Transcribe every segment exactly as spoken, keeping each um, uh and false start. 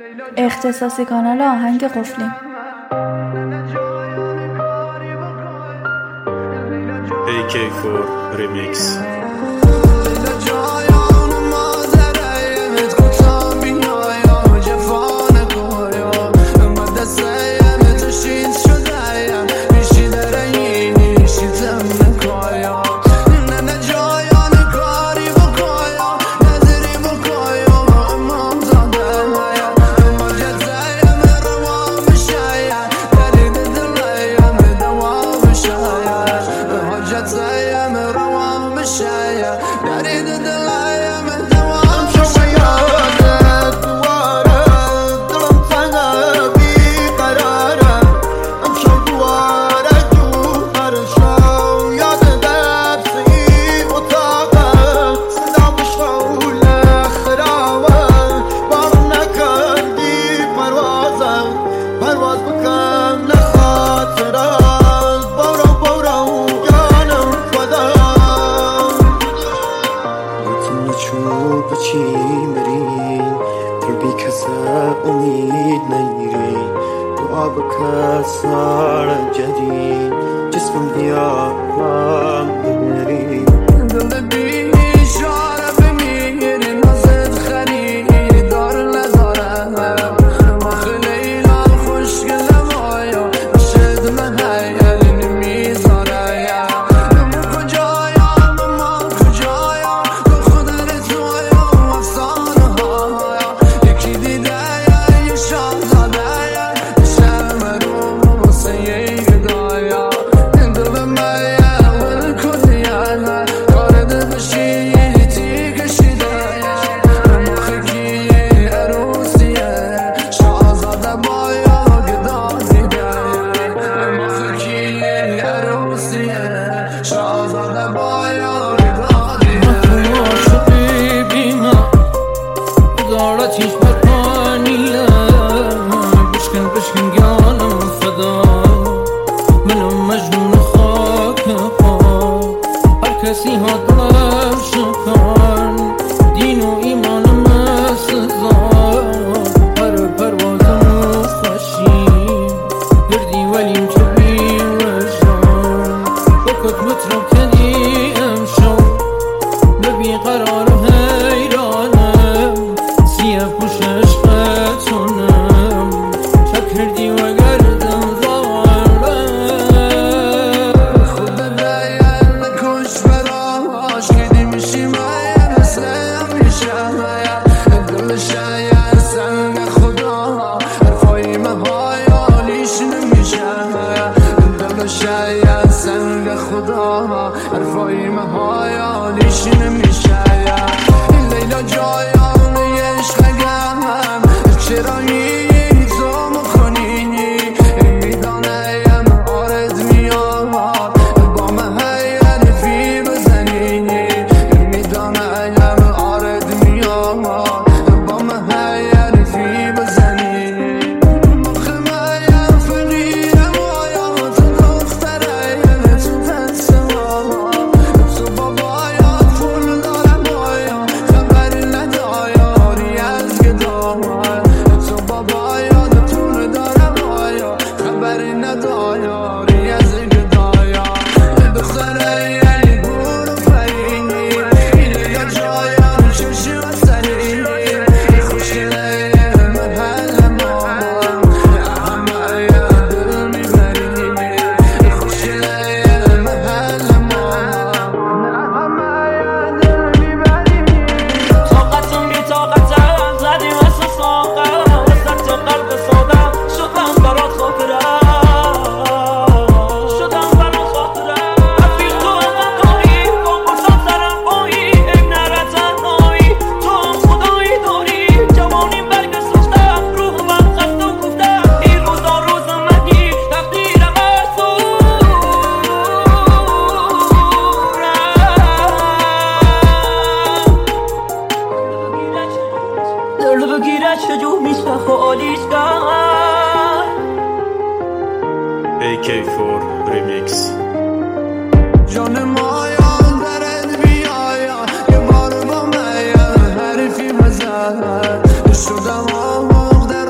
اختصاصی کانال آهنگ قفلی. ای کی فور ریمیکس. امید نگیری دعا بکس سارا جدید جسم دیارم بگیری دل بی اشاره بمیری نازد خرید دار نزاره ما خیلی لال خوشگل مایا شد من هیلی نمیذاره ما کجایم ما کجایم تو خود رزویم افسانه ها یکی دیده کسی ها دلم شکن دین و ایمانم سزا هر پروازم خوشیم گردی ولیم چه بی وجدان بکت مطرب کدی امشو ببی قرار و حیرانم سیه پوش عشقتونم چک کردی و گردم شاید سنگ خدا حرفای مهایا لیش نمیشه این لیلا جایان عشقم چرا این تو مکنی میدانم آرد میاد با من حرفی بزنی میدانم آرد میاد با من حرفی بزنی ای کی فور ریمیکس. جان مایا درد بیایا یه بار با من حرفی مزد شدم آموخته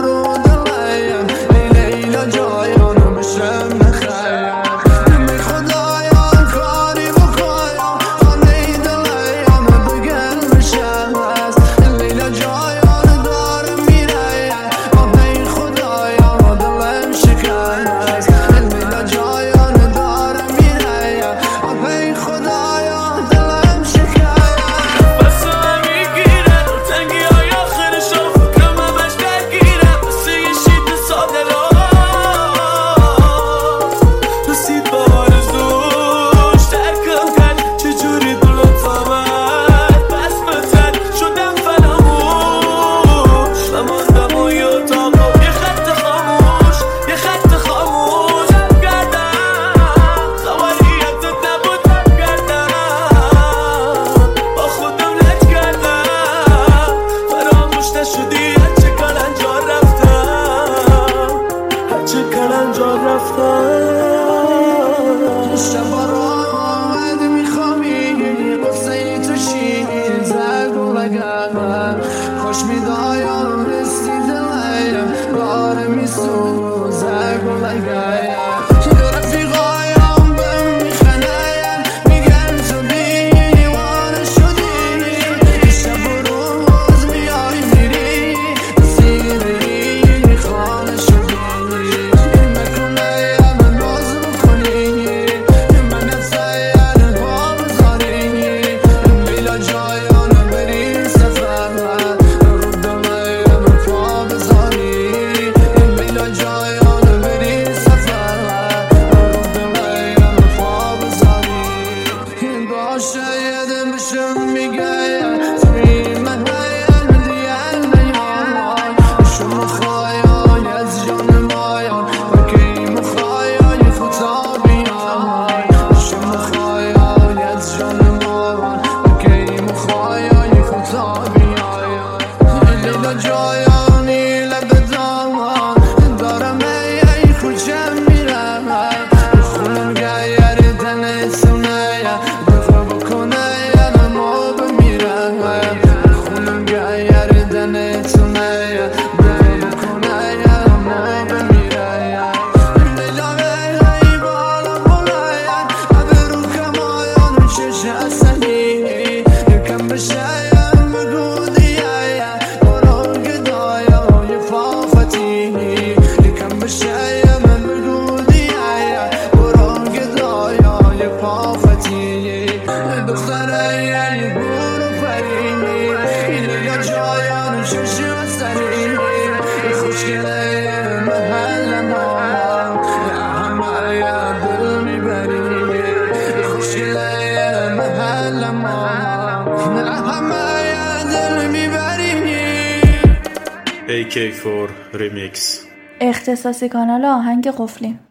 پایانی لب دامن دارم ای کوچه میرم خونم گردن سونه دفع بکنه ما بمیرم خونم گردن سونه دفع بکنه ما بمیرم دلاره ای بالا بلایم ابرو کمایان شش اصلی یکم بشایم بگو دیایم برو گدایم یه فافتی یکم بشایم بگو دیایم برو گدایم یه فافتی دختره یعنی برو پرینی اینه یا جایان شش اصلی خوشگله محل ما همه یا دل میبری خوشگله محل ما همه یا دل میبری ای کی فور Remix. اختصاصی کانال آهنگ قفلی.